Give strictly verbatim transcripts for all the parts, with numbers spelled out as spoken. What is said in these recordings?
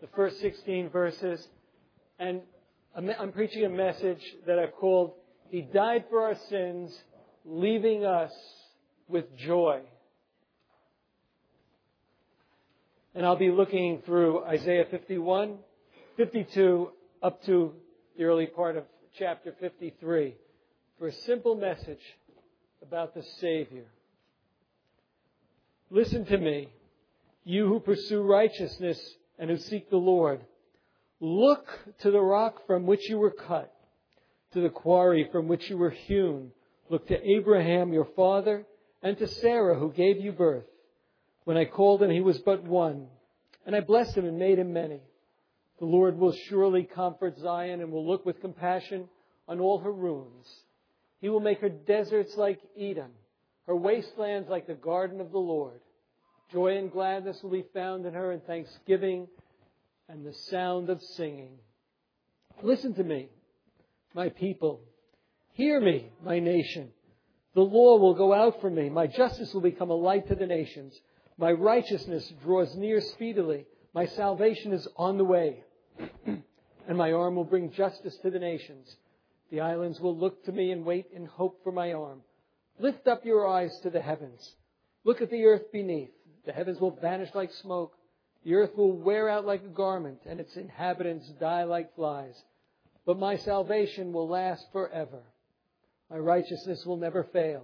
the first sixteen verses. And I'm preaching a message that I've called, He Died for Our Sins, Leaving Us with Joy. And I'll be looking through Isaiah fifty-one, fifty-two, up to the early part of chapter fifty-three for a simple message about the Savior. Listen to me, you who pursue righteousness and who seek the Lord. Look to the rock from which you were cut, to the quarry from which you were hewn. Look to Abraham, your father, and to Sarah, who gave you birth. When I called him, he was but one, and I blessed him and made him many. The Lord will surely comfort Zion and will look with compassion on all her ruins. He will make her deserts like Eden, her wastelands like the garden of the Lord. Joy and gladness will be found in her, and thanksgiving and the sound of singing. Listen to me, my people. Hear me, my nation. The law will go out from me. My justice will become a light to the nations. My righteousness draws near speedily. My salvation is on the way. And my arm will bring justice to the nations. The islands will look to me and wait in hope for my arm. Lift up your eyes to the heavens. Look at the earth beneath. The heavens will vanish like smoke. The earth will wear out like a garment, and its inhabitants die like flies. But my salvation will last forever. My righteousness will never fail.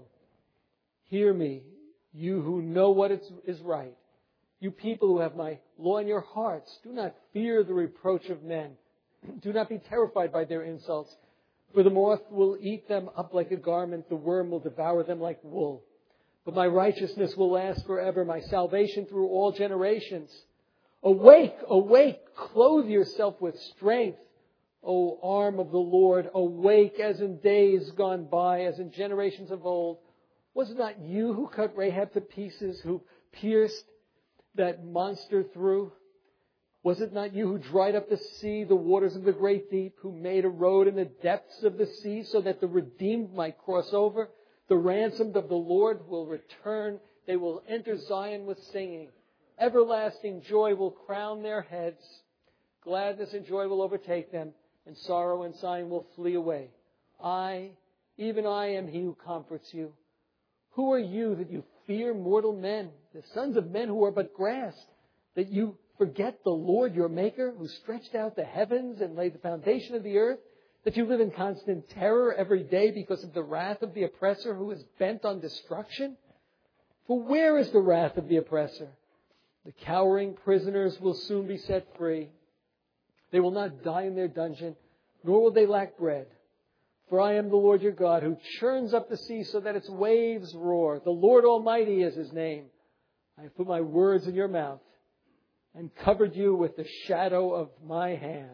Hear me, you who know what is right. You people who have my law in your hearts, do not fear the reproach of men. Do not be terrified by their insults. For the moth will eat them up like a garment. The worm will devour them like wool. But my righteousness will last forever. My salvation through all generations. Awake, awake, clothe yourself with strength, O arm of the Lord. Awake as in days gone by, as in generations of old. Was it not you who cut Rahab to pieces, who pierced that monster through? Was it not you who dried up the sea, the waters of the great deep, who made a road in the depths of the sea so that the redeemed might cross over? The ransomed of the Lord will return. They will enter Zion with singing. Everlasting joy will crown their heads. Gladness and joy will overtake them, and sorrow and sighing will flee away. I, even I, am he who comforts you. Who are you that you fear mortal men, the sons of men who are but grass, that you forget the Lord your Maker, who stretched out the heavens and laid the foundation of the earth, that you live in constant terror every day because of the wrath of the oppressor who is bent on destruction? For where is the wrath of the oppressor? The cowering prisoners will soon be set free. They will not die in their dungeon, nor will they lack bread. For I am the Lord your God, who churns up the sea so that its waves roar. The Lord Almighty is His name. I have put my words in your mouth and covered you with the shadow of my hand.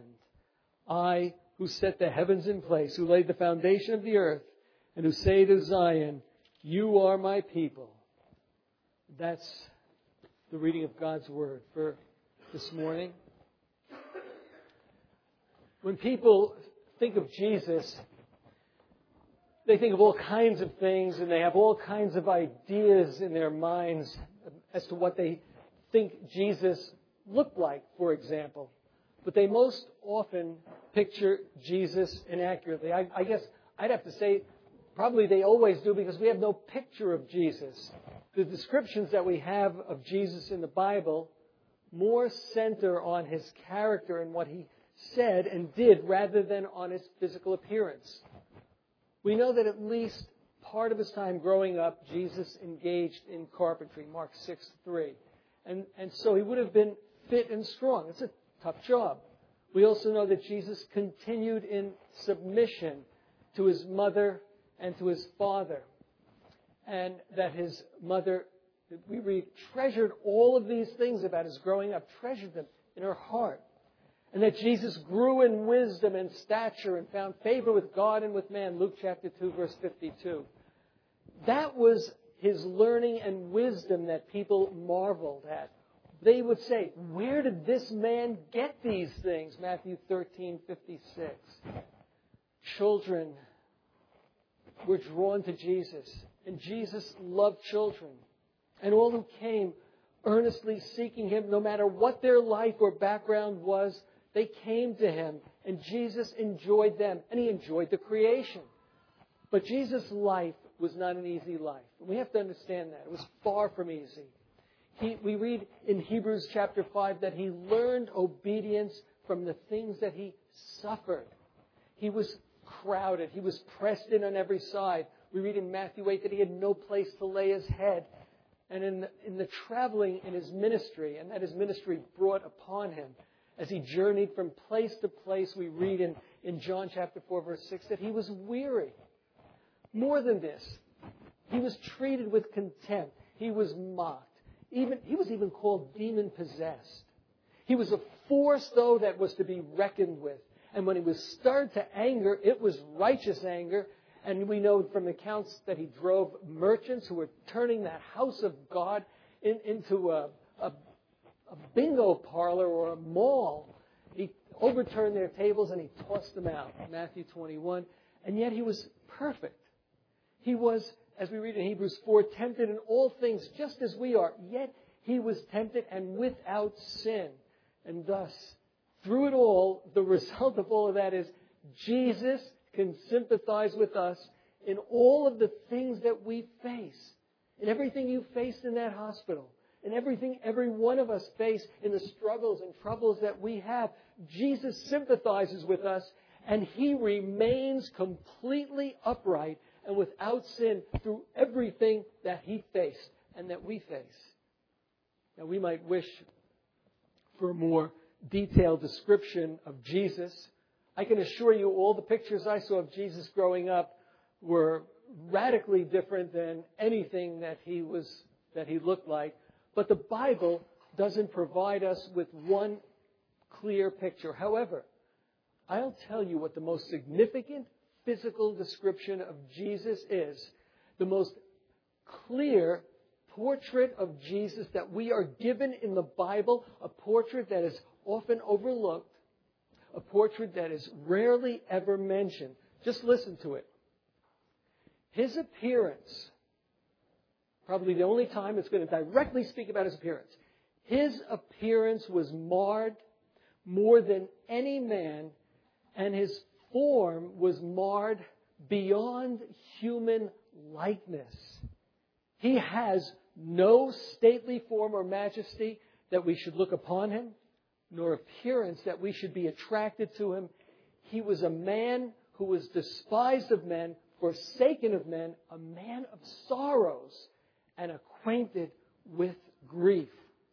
I, who set the heavens in place, who laid the foundation of the earth, and who say to Zion, you are my people. That's the reading of God's Word for this morning. When people think of Jesus, they think of all kinds of things, and they have all kinds of ideas in their minds as to what they think Jesus looked like, for example. But they most often picture Jesus inaccurately. I, I guess I'd have to say probably they always do, because we have no picture of Jesus. The descriptions that we have of Jesus in the Bible more center on His character and what He said and did rather than on His physical appearance. We know that at least part of His time growing up, Jesus engaged in carpentry, Mark six three. And, and so He would have been fit and strong. It's a tough job. We also know that Jesus continued in submission to His mother and to His father. And that His mother, we read, treasured all of these things about His growing up, treasured them in her heart. And that Jesus grew in wisdom and stature and found favor with God and with man, Luke chapter two, verse fifty-two. That was His learning and wisdom that people marveled at. They would say, where did this man get these things? Matthew thirteen fifty-six. Children were drawn to Jesus, and Jesus loved children. And all who came earnestly seeking Him, no matter what their life or background was, they came to Him. And Jesus enjoyed them, and He enjoyed the creation. But Jesus' life was not an easy life. We have to understand that. It was far from easy. He, we read in Hebrews chapter five that He learned obedience from the things that He suffered. He was crowded. He was pressed in on every side. We read in Matthew eight that He had no place to lay His head. And in the, in the traveling in His ministry, and that His ministry brought upon Him, as He journeyed from place to place, we read in, in John chapter four, verse six, that He was weary. More than this, He was treated with contempt. He was mocked. Even, he was even called demon-possessed. He was a force, though, that was to be reckoned with. And when He was stirred to anger, it was righteous anger. And we know from accounts that He drove merchants who were turning the house of God in, into a, a, a bingo parlor or a mall. He overturned their tables and He tossed them out. Matthew twenty-one. And yet He was perfect. He was, as we read in Hebrews four, tempted in all things just as we are. Yet He was tempted and without sin. And thus, through it all, the result of all of that is Jesus can sympathize with us in all of the things that we face. In everything you faced in that hospital. In everything every one of us face in the struggles and troubles that we have. Jesus sympathizes with us, and He remains completely upright and without sin through everything that He faced and that we face. Now, we might wish for a more detailed description of Jesus. I can assure you all the pictures I saw of Jesus growing up were radically different than anything that he was, that he looked like. But the Bible doesn't provide us with one clear picture. However, I'll tell you what the most significant physical description of Jesus is. The most clear portrait of Jesus that we are given in the Bible, a portrait that is often overlooked, a portrait that is rarely ever mentioned. Just listen to it. His appearance, probably the only time it's going to directly speak about His appearance. His appearance was marred more than any man, and His form was marred beyond human likeness. He has no stately form or majesty that we should look upon Him, nor appearance that we should be attracted to Him. He was a man who was despised of men, forsaken of men, a man of sorrows, and acquainted with grief.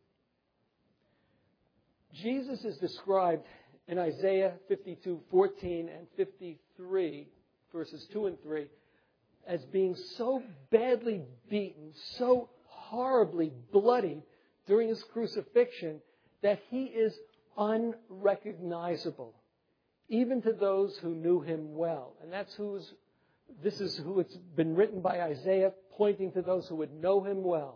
Jesus is described in Isaiah fifty-two fourteen and fifty-three, verses two and three, as being so badly beaten, so horribly bloodied during His crucifixion, that He is unrecognizable, even to those who knew Him well. And that's who's, this is who it's been written by Isaiah, pointing to those who would know Him well.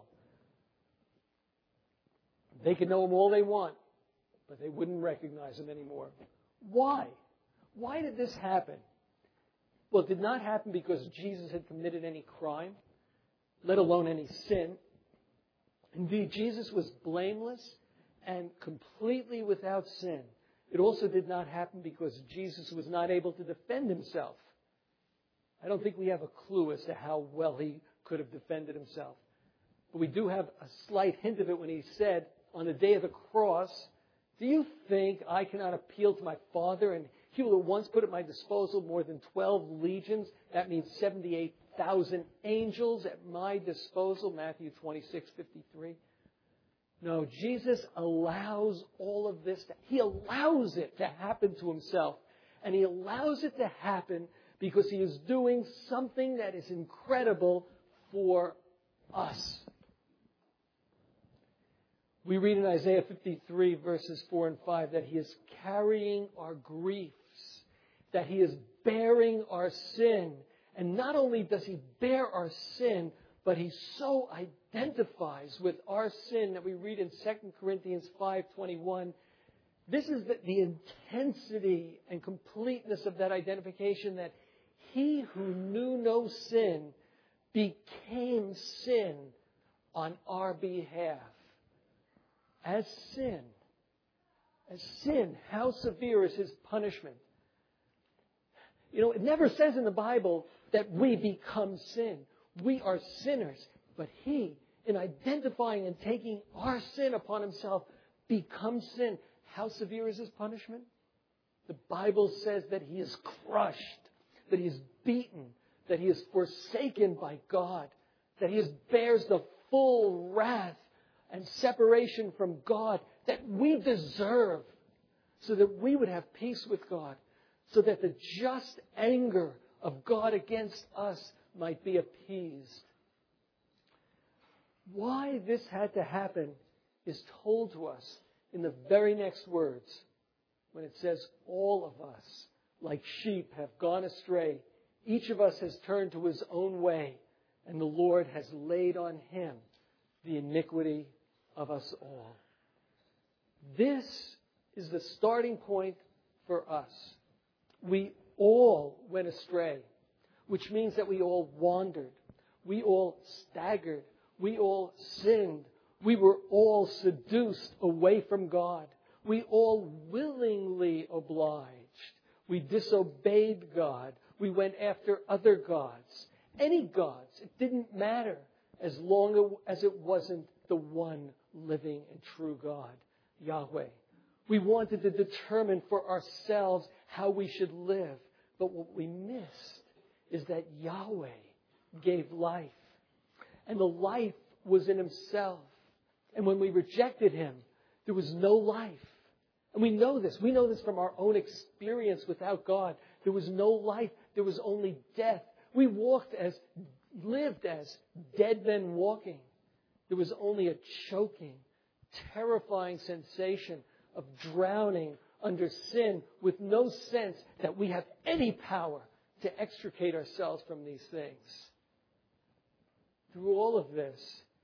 They could know Him all they want, but they wouldn't recognize Him anymore. Why? Why did this happen? Well, it did not happen because Jesus had committed any crime, let alone any sin. Indeed, Jesus was blameless and completely without sin. It also did not happen because Jesus was not able to defend Himself. I don't think we have a clue as to how well He could have defended Himself. But we do have a slight hint of it when He said, on the day of the cross, "Do you think I cannot appeal to my Father, and He will at once put at my disposal more than twelve legions?" That means seventy-eight thousand angels at my disposal, Matthew twenty-six fifty-three. No, Jesus allows all of this. To, he allows it to happen to Himself. And He allows it to happen because He is doing something that is incredible for us. We read in Isaiah fifty-three, verses four and five, that He is carrying our griefs, that He is bearing our sin. And not only does He bear our sin, but He so identifies with our sin that we read in Second Corinthians five twenty-one. This is the, the intensity and completeness of that identification, that He who knew no sin became sin on our behalf. as sin. As sin, how severe is his punishment? You know, it never says in the Bible that we become sin. We are sinners. But he, in identifying and taking our sin upon himself, becomes sin. How severe is his punishment? The Bible says that he is crushed, that he is beaten, that he is forsaken by God, that he is, bears the full wrath and separation from God that we deserve, so that we would have peace with God, so that the just anger of God against us might be appeased. Why this had to happen is told to us in the very next words, when it says, all of us, like sheep, have gone astray. Each of us has turned to his own way, and the Lord has laid on him the iniquity of us all. This is the starting point for us. We all went astray, which means that we all wandered. We all staggered. We all sinned. We were all seduced away from God. We all willingly obliged. We disobeyed God. We went after other gods. Any gods. It didn't matter as long as it wasn't the one living and true God, Yahweh. We wanted to determine for ourselves how we should live. But what we missed is that Yahweh gave life. And the life was in himself. And when we rejected him, there was no life. And we know this. We know this from our own experience without God. There was no life. There was only death. We walked as, lived as dead men walking. There was only a choking, terrifying sensation of drowning under sin with no sense that we have any power to extricate ourselves from these things. Through all of this,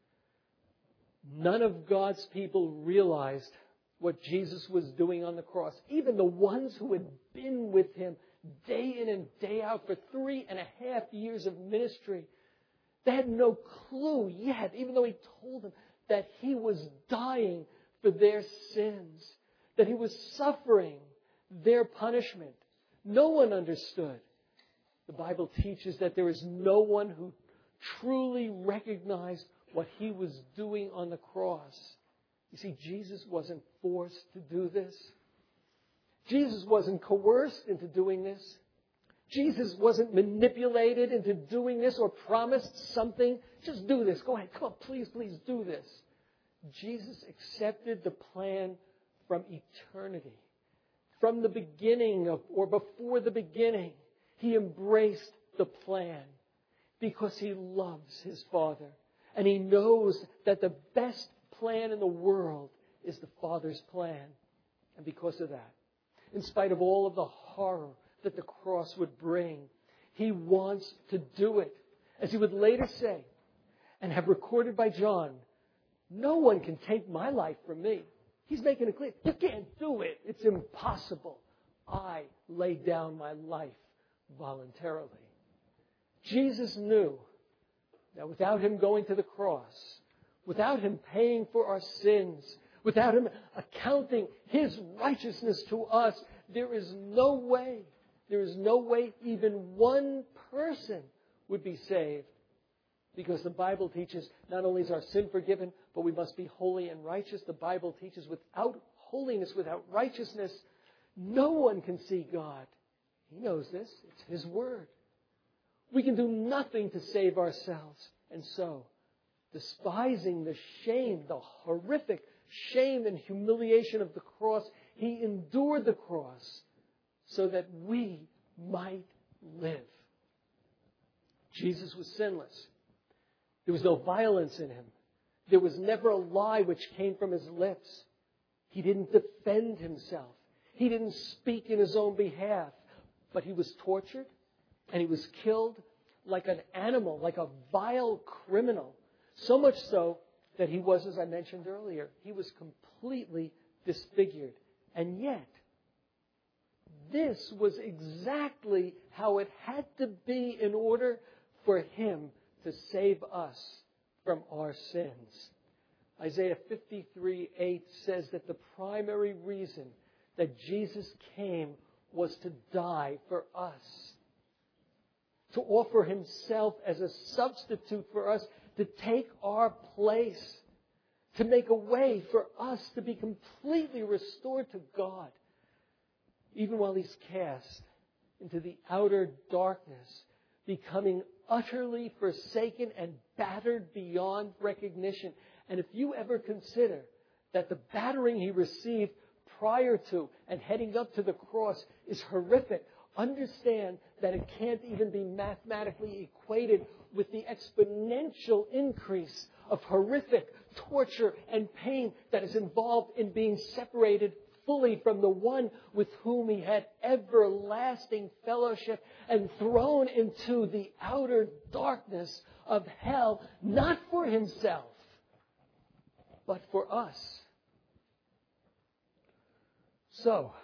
none of God's people realized what Jesus was doing on the cross. Even the ones who had been with him day in and day out for three and a half years of ministry, they had no clue yet, even though he told them that he was dying for their sins, that he was suffering their punishment. No one understood. The Bible teaches that there is no one who truly recognized what he was doing on the cross. You see, Jesus wasn't forced to do this. Jesus wasn't coerced into doing this. Jesus wasn't manipulated into doing this or promised something. Just do this. Go ahead. Come on, please, please do this. Jesus accepted the plan from eternity. From the beginning of, or before the beginning, he embraced the plan because he loves his Father. And he knows that the best plan in the world is the Father's plan. And because of that, in spite of all of the horror that the cross would bring, he wants to do it. As he would later say, and have recorded by John, no one can take my life from me. He's making it clear, you can't do it. It's impossible. I laid down my life voluntarily. Jesus knew that without him going to the cross, without him paying for our sins, without him accounting his righteousness to us, there is no way, there is no way even one person would be saved. Because the Bible teaches not only is our sin forgiven, but we must be holy and righteous. The Bible teaches without holiness, without righteousness, no one can see God. He knows this. It's his word. We can do nothing to save ourselves. And so, despising the shame, the horrific shame and humiliation of the cross, he endured the cross so that we might live. Jesus was sinless. There was no violence in him. There was never a lie which came from his lips. He didn't defend himself. He didn't speak in his own behalf. But he was tortured and he was killed like an animal, like a vile criminal. So much so that he was, as I mentioned earlier, he was completely disfigured. And yet, this was exactly how it had to be in order for him to save us from our sins. Isaiah fifty-three eight says that the primary reason that Jesus came was to die for us, to offer himself as a substitute for us, to take our place, to make a way for us to be completely restored to God, even while he's cast into the outer darkness, becoming utterly forsaken and battered beyond recognition. And if you ever consider that the battering he received prior to and heading up to the cross is horrific, understand that it can't even be mathematically equated with the exponential increase of horrific torture and pain that is involved in being separated fully from the one with whom he had everlasting fellowship and thrown into the outer darkness of hell, not for himself, but for us. So,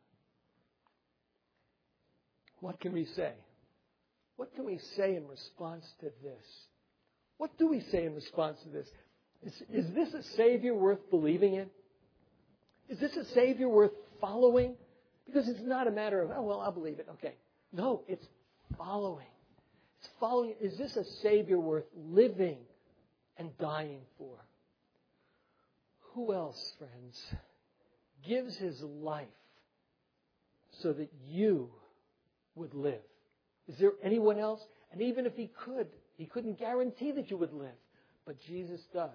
what can we say? What can we say in response to this? What do we say in response to this? Is, is this a Savior worth believing in? Is this a Savior worth following? Because it's not a matter of, oh, well, I'll believe it. Okay. No, it's following. It's following. Is this a Savior worth living and dying for? Who else, friends, gives his life so that you would live? Is there anyone else? And even if he could, he couldn't guarantee that you would live. But Jesus does.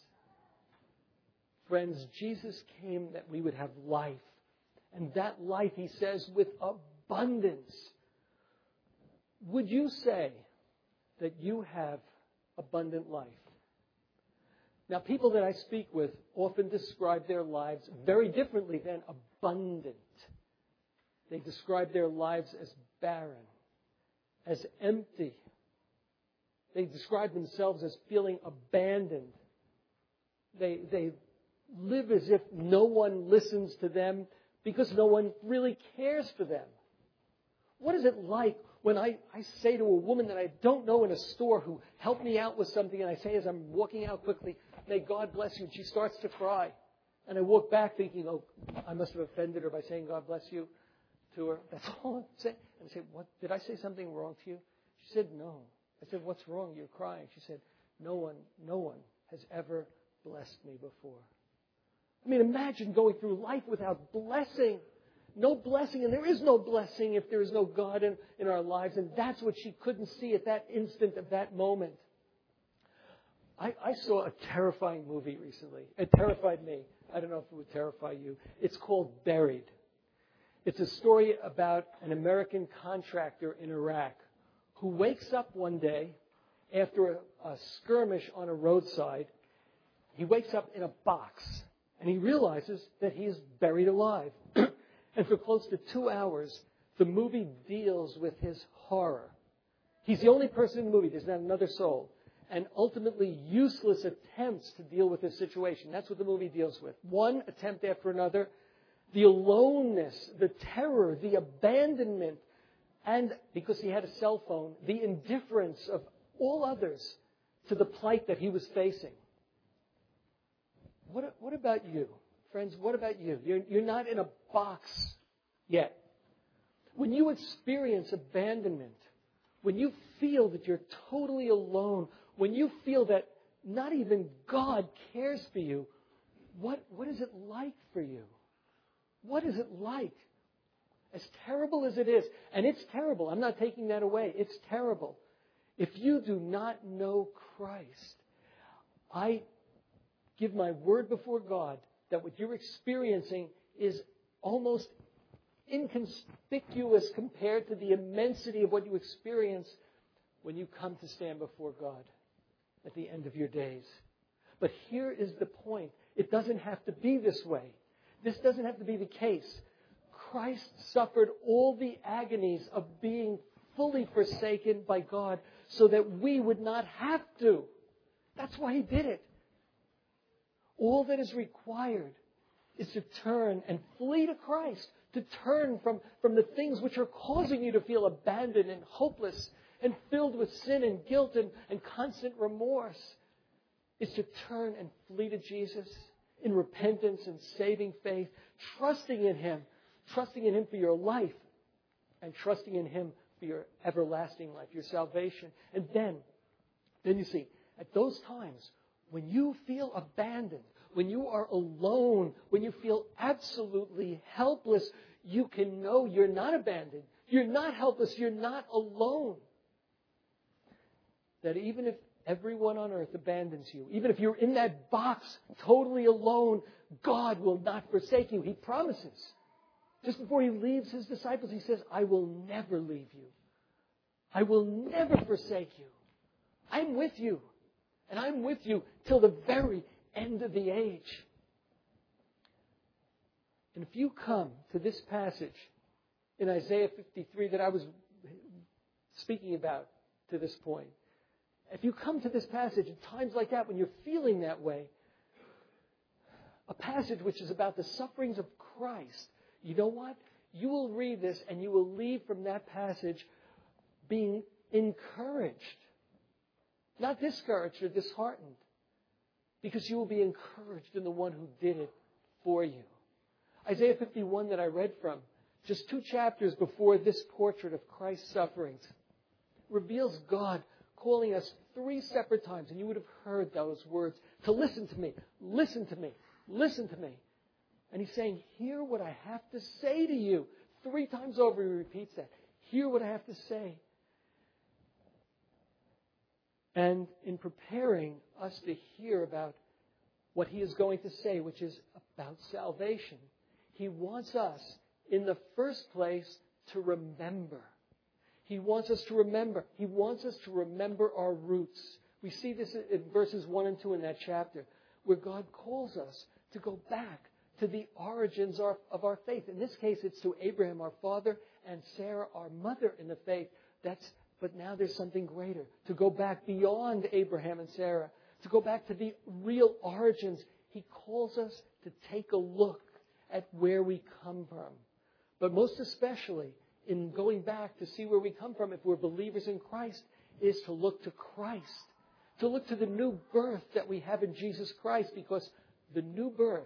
Friends, Jesus came that we would have life. And that life, he says, with abundance. Would you say that you have abundant life? Now, people that I speak with often describe their lives very differently than abundant. They describe their lives as barren, as empty. They describe themselves as feeling abandoned. They, they live as if no one listens to them because no one really cares for them. What is it like when I, I say to a woman that I don't know in a store who helped me out with something, and I say as I'm walking out quickly, may God bless you, and she starts to cry. And I walk back thinking, oh, I must have offended her by saying God bless you to her. That's all I'm saying. And I say, what, did I say something wrong to you? She said, no. I said, what's wrong? You're crying. She said, no one, no one has ever blessed me before. I mean, imagine going through life without blessing. No blessing, and there is no blessing if there is no God in, in our lives. And that's what she couldn't see at that instant of that moment. I, I saw a terrifying movie recently. It terrified me. I don't know if it would terrify you. It's called Buried. It's a story about an American contractor in Iraq who wakes up one day after a, a skirmish on a roadside. He wakes up in a box, and he realizes that he is buried alive. And for close to two hours, the movie deals with his horror. He's the only person in the movie. There's not another soul. And ultimately useless attempts to deal with this situation. That's what the movie deals with. One attempt after another. The aloneness, the terror, the abandonment, and because he had a cell phone, the indifference of all others to the plight that he was facing. What, what about you? Friends, what about you? You're, you're not in a box yet. When you experience abandonment, when you feel that you're totally alone, when you feel that not even God cares for you, what, what is it like for you? What is it like? As terrible as it is, and it's terrible, I'm not taking that away, it's terrible. If you do not know Christ, I give my word before God that what you're experiencing is almost inconspicuous compared to the immensity of what you experience when you come to stand before God at the end of your days. But here is the point. It doesn't have to be this way. This doesn't have to be the case. Christ suffered all the agonies of being fully forsaken by God so that we would not have to. That's why He did it. All that is required is to turn and flee to Christ, to turn from, from the things which are causing you to feel abandoned and hopeless and filled with sin and guilt and, and constant remorse. is to turn and flee to Jesus in repentance and saving faith, trusting in Him, trusting in Him for your life, and trusting in Him for your everlasting life, your salvation. And then, then you see, at those times, when you feel abandoned, when you are alone, when you feel absolutely helpless, you can know you're not abandoned. You're not helpless. You're not alone. That even if everyone on earth abandons you, even if you're in that box totally alone, God will not forsake you. He promises. Just before He leaves His disciples, He says, I will never leave you. I will never forsake you. I'm with you. And I'm with you till the very end of the age. And if you come to this passage in Isaiah fifty-three that I was speaking about to this point, if you come to this passage at times like that when you're feeling that way, a passage which is about the sufferings of Christ, you know what? You will read this and you will leave from that passage being encouraged. Not discouraged or disheartened. Because you will be encouraged in the one who did it for you. Isaiah fifty-one that I read from, just two chapters before this portrait of Christ's sufferings, reveals God calling us three separate times, and you would have heard those words, to listen to me, listen to me, listen to me. And He's saying, hear what I have to say to you. Three times over He repeats that. Hear what I have to say. And in preparing us to hear about what He is going to say, which is about salvation, He wants us, in the first place, to remember. He wants us to remember. He wants us to remember our roots. We see this in verses one and two in that chapter, where God calls us to go back to the origins of our faith. In this case, it's to Abraham, our father, and Sarah, our mother in the faith. That's But now there's something greater. To go back beyond Abraham and Sarah. To go back to the real origins. He calls us to take a look at where we come from. But most especially, in going back to see where we come from, if we're believers in Christ, is to look to Christ. To look to the new birth that we have in Jesus Christ. Because the new birth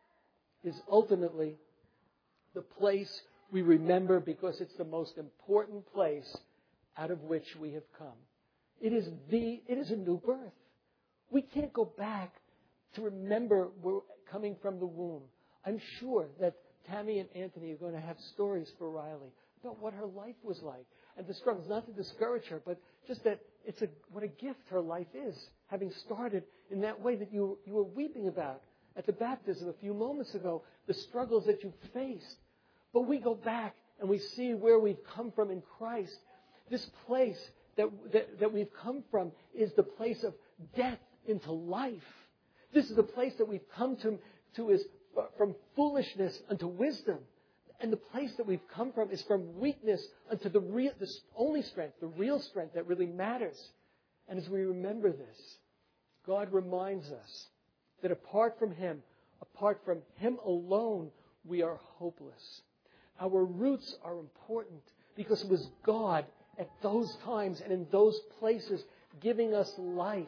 is ultimately the place we remember, because it's the most important place out of which we have come. It is the, it is a new birth. We can't go back to remember we're coming from the womb. I'm sure that Tammy and Anthony are going to have stories for Riley about what her life was like and the struggles, not to discourage her, but just that it's a, what a gift her life is, having started in that way that you, you were weeping about at the baptism a few moments ago, the struggles that you faced. But we go back and we see where we've come from in Christ. This place that, that, that we've come from is the place of death into life. This is the place that we've come to, to is from foolishness unto wisdom. And the place that we've come from is from weakness unto the real, the only strength, the real strength that really matters. And as we remember this, God reminds us that apart from Him, apart from Him alone, we are hopeless. Our roots are important because it was God at those times and in those places giving us life.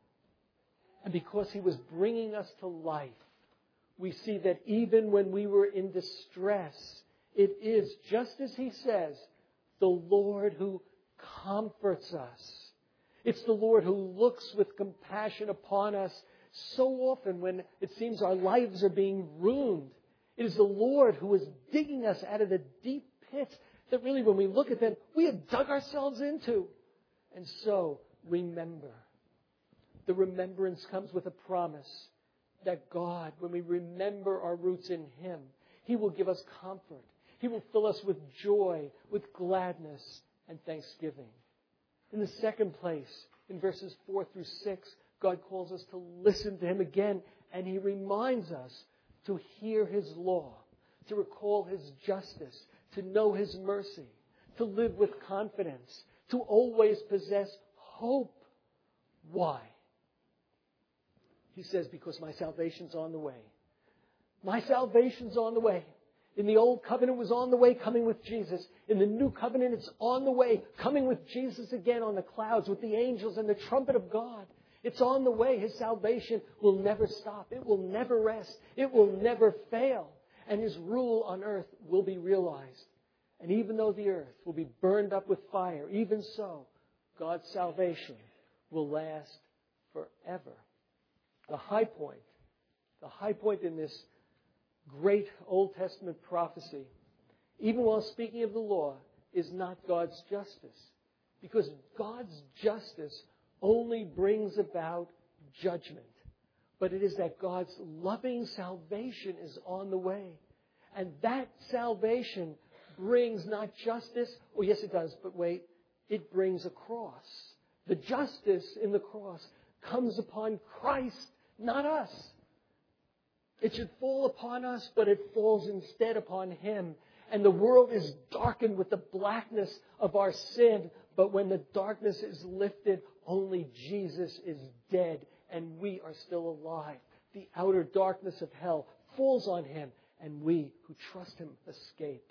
And because He was bringing us to life, we see that even when we were in distress, it is, just as He says, the Lord who comforts us. It's the Lord who looks with compassion upon us so often when it seems our lives are being ruined. It is the Lord who is digging us out of the deep pits that really, when we look at them, we have dug ourselves into. And so, remember. The remembrance comes with a promise that God, when we remember our roots in Him, He will give us comfort. He will fill us with joy, with gladness, and thanksgiving. In the second place, in verses four through six, God calls us to listen to Him again, and He reminds us to hear His law, to recall His justice, to know His mercy, to live with confidence, to always possess hope. Why? He says, because my salvation's on the way. My salvation's on the way. In the old covenant, it was on the way, coming with Jesus. In the new covenant, it's on the way, coming with Jesus again on the clouds with the angels and the trumpet of God. It's on the way. His salvation will never stop. It will never rest. It will never fail. And His rule on earth will be realized. And even though the earth will be burned up with fire, even so, God's salvation will last forever. The high point, the high point in this great Old Testament prophecy, even while speaking of the law, is not God's justice. Because God's justice only brings about judgment. But it is that God's loving salvation is on the way. And that salvation brings not justice, oh yes it does, but wait, it brings a cross. The justice in the cross comes upon Christ, not us. It should fall upon us, but it falls instead upon Him. And the world is darkened with the blackness of our sin. But when the darkness is lifted, only Jesus is dead and we are still alive. The outer darkness of hell falls on Him, and we who trust Him escape.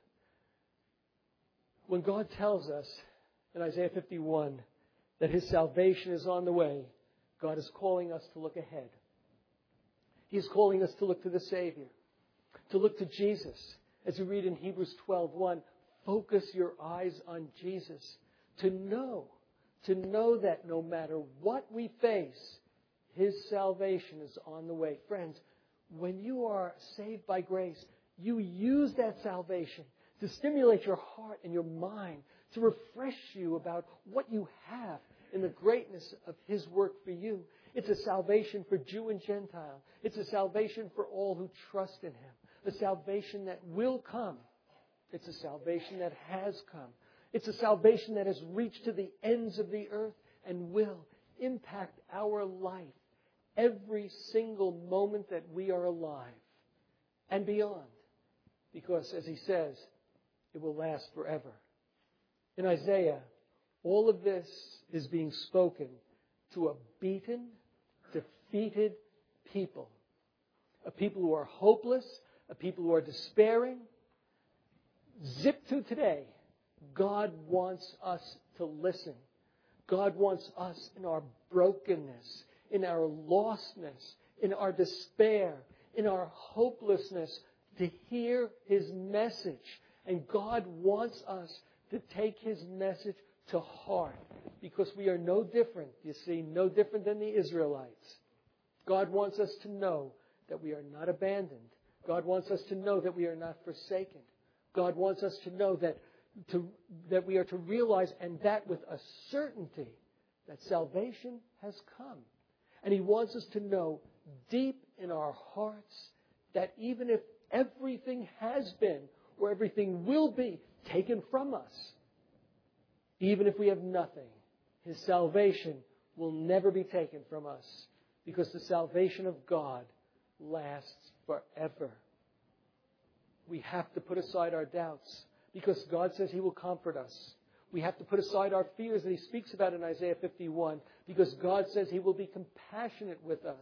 When God tells us in Isaiah fifty-one that His salvation is on the way, God is calling us to look ahead. He is calling us to look to the Savior, to look to Jesus. As we read in Hebrews twelve one, focus your eyes on Jesus. To know, to know that no matter what we face, His salvation is on the way. Friends, when you are saved by grace, you use that salvation to stimulate your heart and your mind, to refresh you about what you have in the greatness of His work for you. It's a salvation for Jew and Gentile. It's a salvation for all who trust in Him. A salvation that will come. It's a salvation that has come. It's a salvation that has reached to the ends of the earth and will impact our life every single moment that we are alive and beyond. Because, as He says, it will last forever. In Isaiah, all of this is being spoken to a beaten, defeated people. A people who are hopeless, a people who are despairing. Zip to today. God wants us to listen. God wants us in our brokenness, in our lostness, in our despair, in our hopelessness to hear His message. And God wants us to take His message to heart because we are no different, you see, no different than the Israelites. God wants us to know that we are not abandoned. God wants us to know that we are not forsaken. God wants us to know that To, that we are to realize, and that with a certainty, that salvation has come. And He wants us to know deep in our hearts that even if everything has been or everything will be taken from us, even if we have nothing, His salvation will never be taken from us because the salvation of God lasts forever. We have to put aside our doubts. Because God says He will comfort us. We have to put aside our fears that He speaks about in Isaiah fifty-one. Because God says He will be compassionate with us.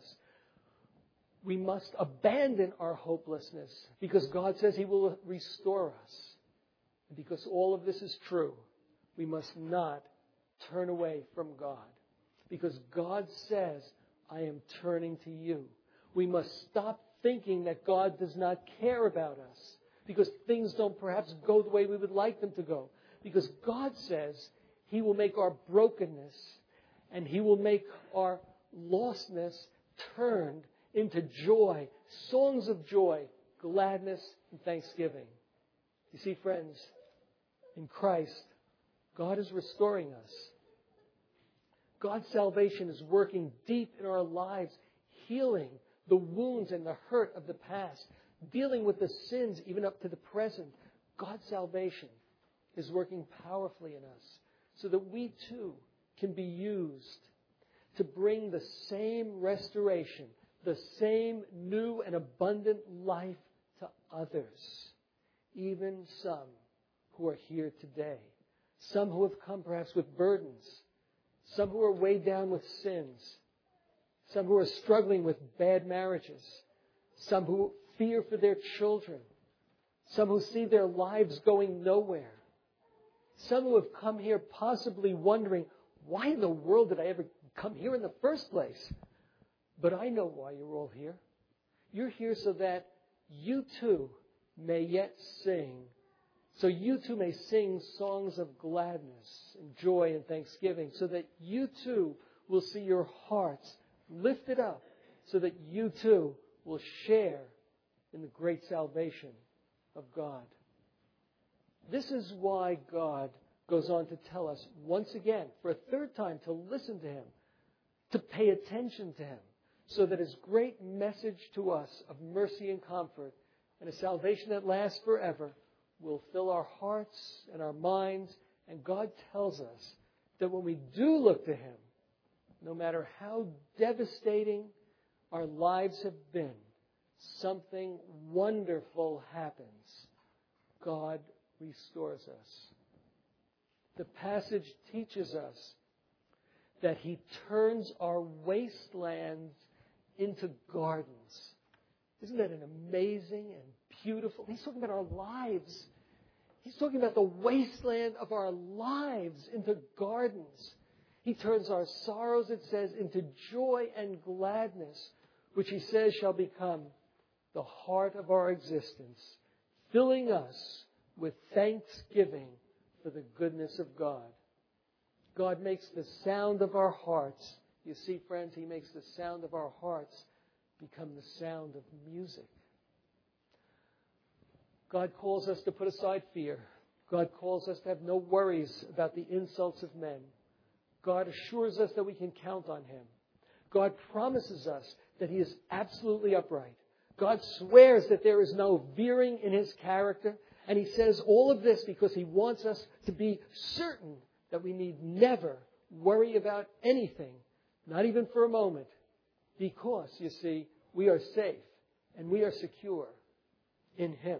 We must abandon our hopelessness. Because God says He will restore us. And because all of this is true, we must not turn away from God. Because God says, I am turning to you. We must stop thinking that God does not care about us. Because things don't perhaps go the way we would like them to go. Because God says He will make our brokenness and He will make our lostness turned into joy, songs of joy, gladness, and thanksgiving. You see, friends, in Christ, God is restoring us. God's salvation is working deep in our lives, healing the wounds and the hurt of the past, dealing with the sins even up to the present. God's salvation is working powerfully in us so that we too can be used to bring the same restoration, the same new and abundant life to others, even some who are here today. Some who have come perhaps with burdens, some who are weighed down with sins, some who are struggling with bad marriages, some who fear for their children, some who see their lives going nowhere, some who have come here possibly wondering, why in the world did I ever come here in the first place. But I know why you're all here. You're here so that you too may yet sing. So you too may sing songs of gladness and joy and thanksgiving, so that you too will see your hearts lifted up, so that you too will share in the great salvation of God. This is why God goes on to tell us once again, for a third time, to listen to Him, to pay attention to Him, so that His great message to us of mercy and comfort and a salvation that lasts forever will fill our hearts and our minds. And God tells us that when we do look to Him, no matter how devastating our lives have been, something wonderful happens. God restores us. The passage teaches us that He turns our wastelands into gardens. Isn't that an amazing and beautiful? He's talking about our lives. He's talking about the wasteland of our lives into gardens. He turns our sorrows, it says, into joy and gladness, which He says shall become the heart of our existence, filling us with thanksgiving for the goodness of God. God makes the sound of our hearts, you see, friends, He makes the sound of our hearts become the sound of music. God calls us to put aside fear. God calls us to have no worries about the insults of men. God assures us that we can count on Him. God promises us that He is absolutely upright. God swears that there is no veering in His character. And He says all of this because He wants us to be certain that we need never worry about anything, not even for a moment. Because, you see, we are safe and we are secure in Him.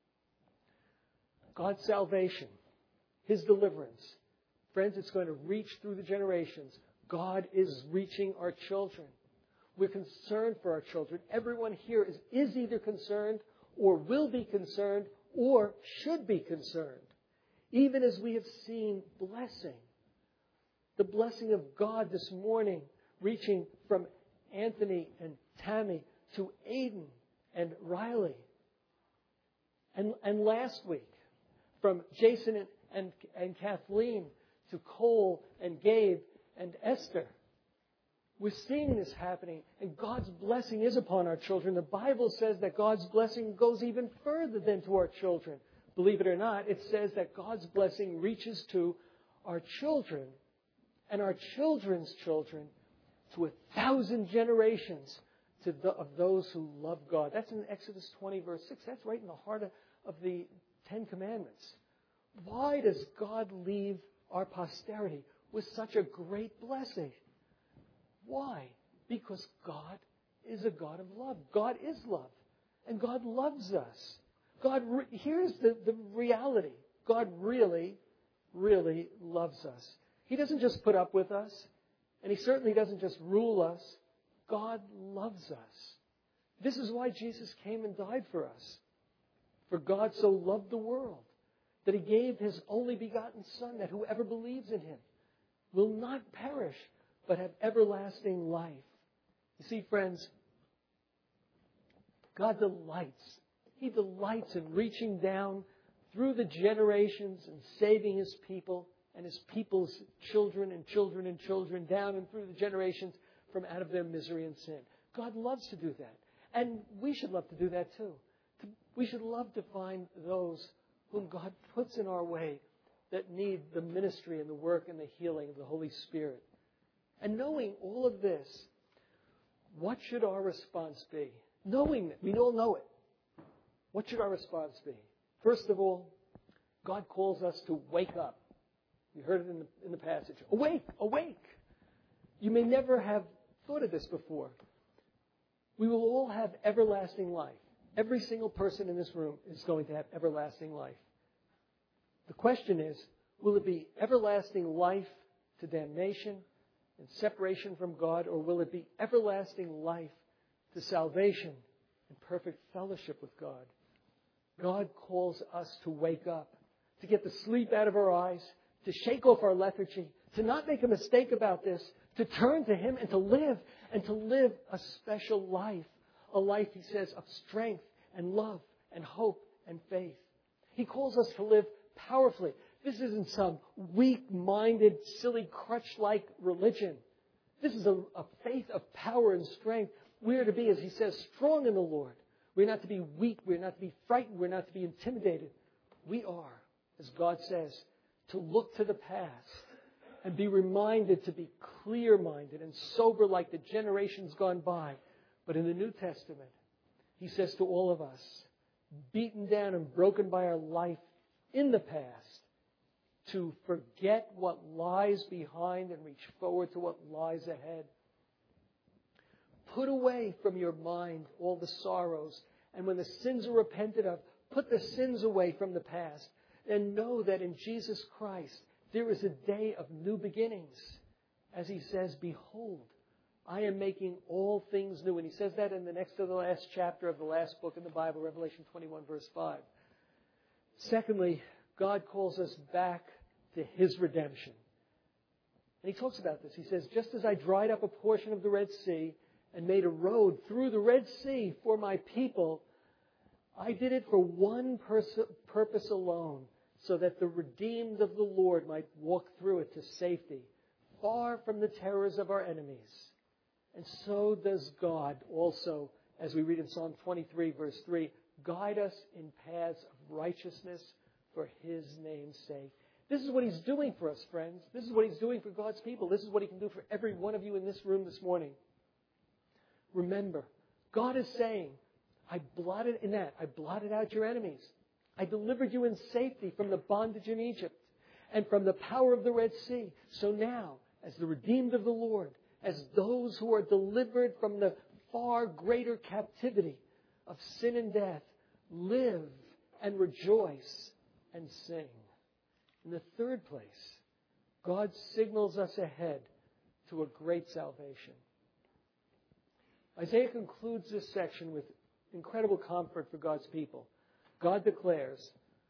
God's salvation, His deliverance. Friends, it's going to reach through the generations. God is reaching our children. We're concerned for our children. Everyone here is, is either concerned or will be concerned or should be concerned. Even as we have seen blessing. The blessing of God this morning reaching from Anthony and Tammy to Aiden and Riley. And, and last week from Jason and, and, and Kathleen to Cole and Gabe and Esther. We're seeing this happening, and God's blessing is upon our children. The Bible says that God's blessing goes even further than to our children. Believe it or not, it says that God's blessing reaches to our children and our children's children to a thousand generations to the, of those who love God. That's in Exodus twenty, verse six. That's right in the heart of, of the Ten Commandments. Why does God leave our posterity with such a great blessing? Why? Because God is a God of love. God is love. And God loves us. God, re- here's the, the reality. God really, really loves us. He doesn't just put up with us. And He certainly doesn't just rule us. God loves us. This is why Jesus came and died for us. For God so loved the world that He gave His only begotten Son, that whoever believes in Him will not perish, but have everlasting life. You see, friends, God delights. He delights in reaching down through the generations and saving His people and His people's children and children and children down and through the generations from out of their misery and sin. God loves to do that. And we should love to do that too. We should love to find those whom God puts in our way that need the ministry and the work and the healing of the Holy Spirit. And knowing all of this, what should our response be? Knowing that we all know it. What should our response be? First of all, God calls us to wake up. You heard it in the, in the passage. Awake, awake. You may never have thought of this before. We will all have everlasting life. Every single person in this room is going to have everlasting life. The question is, will it be everlasting life to damnation and separation from God, or will it be everlasting life to salvation and perfect fellowship with God? God calls us to wake up, to get the sleep out of our eyes, to shake off our lethargy, to not make a mistake about this, to turn to Him and to live, and to live a special life. A life, He says, of strength and love and hope and faith. He calls us to live powerfully. This isn't some weak-minded, silly, crutch-like religion. This is a, a faith of power and strength. We are to be, as He says, strong in the Lord. We're not to be weak. We're not to be frightened. We're not to be intimidated. We are, as God says, to look to the past and be reminded to be clear-minded and sober like the generations gone by. But in the New Testament, He says to all of us, beaten down and broken by our life in the past, to forget what lies behind and reach forward to what lies ahead. Put away from your mind all the sorrows, and when the sins are repented of, put the sins away from the past, and know that in Jesus Christ there is a day of new beginnings. As He says, behold, I am making all things new. And He says that in the next to the last chapter of the last book in the Bible, Revelation twenty-one, verse five. Secondly, God calls us back to His redemption. And He talks about this. He says, just as I dried up a portion of the Red Sea and made a road through the Red Sea for my people, I did it for one pers- purpose alone, so that the redeemed of the Lord might walk through it to safety, far from the terrors of our enemies. And so does God also, as we read in Psalm twenty-three, verse three, guide us in paths of righteousness for His name's sake. This is what He's doing for us, friends. This is what He's doing for God's people. This is what He can do for every one of you in this room this morning. Remember, God is saying, I blotted in that, I blotted out your enemies. I delivered you in safety from the bondage in Egypt and from the power of the Red Sea. So now, as the redeemed of the Lord, as those who are delivered from the far greater captivity of sin and death, live and rejoice and sing. In the third place, God signals us ahead to a great salvation. Isaiah concludes this section with incredible comfort for God's people. God declares,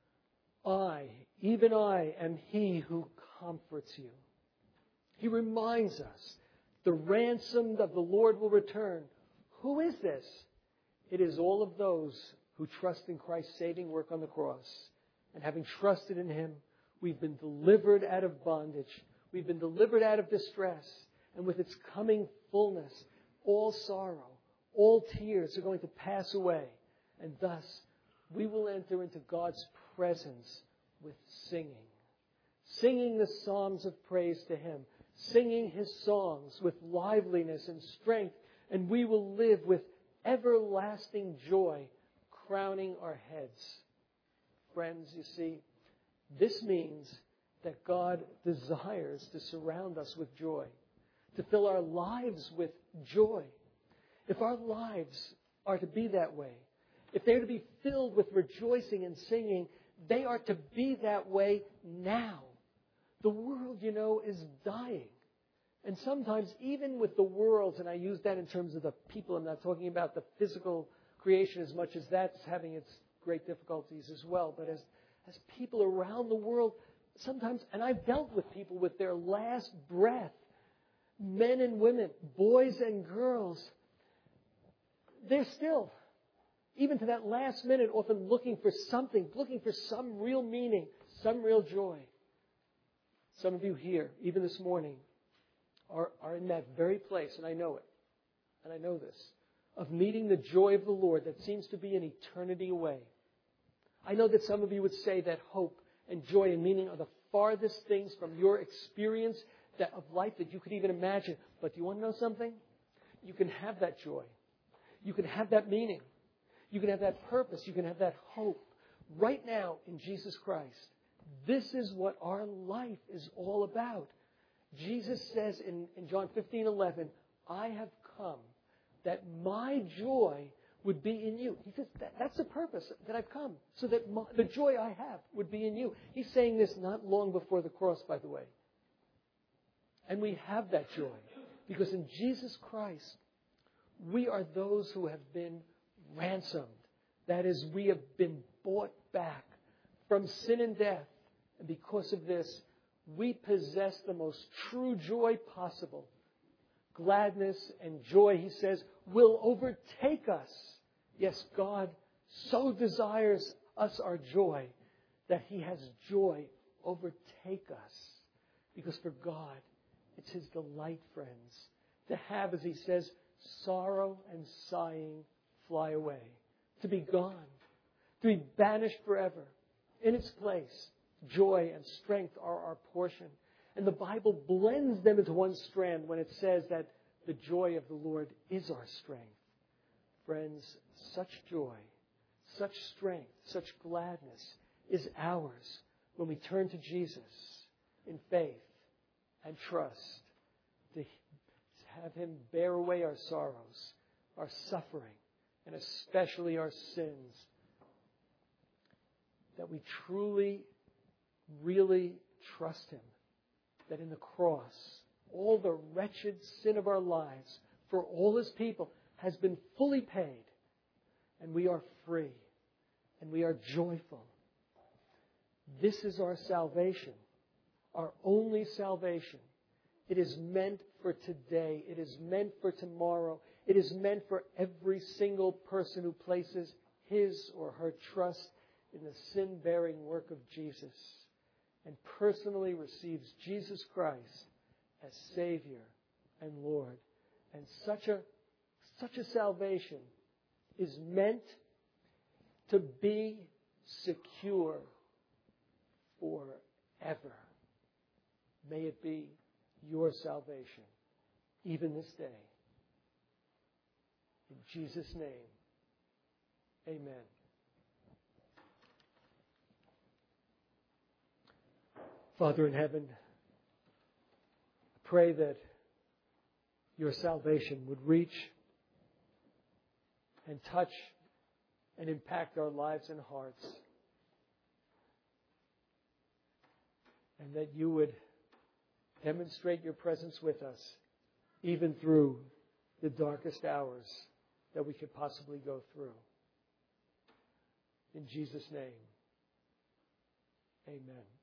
I, even I, am He who comforts you. He reminds us, the ransomed of the Lord will return. Who is this? It is all of those who trust in Christ's saving work on the cross. And having trusted in Him, we've been delivered out of bondage. We've been delivered out of distress. And with its coming fullness, all sorrow, all tears are going to pass away. And thus, we will enter into God's presence with singing. Singing the psalms of praise to Him. Singing His songs with liveliness and strength. And we will live with everlasting joy crowning our heads. Friends, you see, this means that God desires to surround us with joy. To fill our lives with joy. If our lives are to be that way, if they're to be filled with rejoicing and singing, they are to be that way now. The world, you know, is dying. And sometimes, even with the world, and I use that in terms of the people, I'm not talking about the physical creation as much as that's having its great difficulties as well. But as, as people around the world, sometimes, and I've dealt with people with their last breath, men and women, boys and girls, they're still, even to that last minute, often looking for something, looking for some real meaning, some real joy. Some of you here, even this morning, are, are in that very place, and I know it, and I know this, of meeting the joy of the Lord that seems to be an eternity away. I know that some of you would say that hope and joy and meaning are the farthest things from your experience that, of life that you could even imagine. But do you want to know something? You can have that joy. You can have that meaning. You can have that purpose. You can have that hope right now in Jesus Christ. This is what our life is all about. Jesus says in, in John fifteen eleven, I have come that my joy would be in you. He says that, that's the purpose that I've come, so that my, the joy I have would be in you. He's saying this not long before the cross, by the way. And we have that joy because in Jesus Christ, we are those who have been ransomed. That is, we have been bought back from sin and death. And because of this, we possess the most true joy possible. gladness and joy, he says, will overtake us. Yes, God so desires us our joy that he has joy overtake us. Because for God, it's his delight, friends, to have, as he says, sorrow and sighing fly away, to be gone, to be banished forever. In its place, joy and strength are our portion. And the Bible blends them into one strand when it says that the joy of the Lord is our strength. Friends, such joy, such strength, such gladness is ours when we turn to Jesus in faith and trust to have him bear away our sorrows, our suffering, and especially our sins. That we truly, really trust him. That in the cross, all the wretched sin of our lives for all his people has been fully paid. And we are free. And we are joyful. This is our salvation. Our only salvation. It is meant for today. It is meant for tomorrow. It is meant for every single person who places his or her trust in the sin-bearing work of Jesus and personally receives Jesus Christ as Savior and Lord. And such a, such a salvation is meant to be secure forever. May it be your salvation, even this day. In Jesus' name, amen. Father in heaven, I pray that your salvation would reach and touch and impact our lives and hearts. And that you would demonstrate your presence with us, even through the darkest hours that we could possibly go through. In Jesus' name, amen.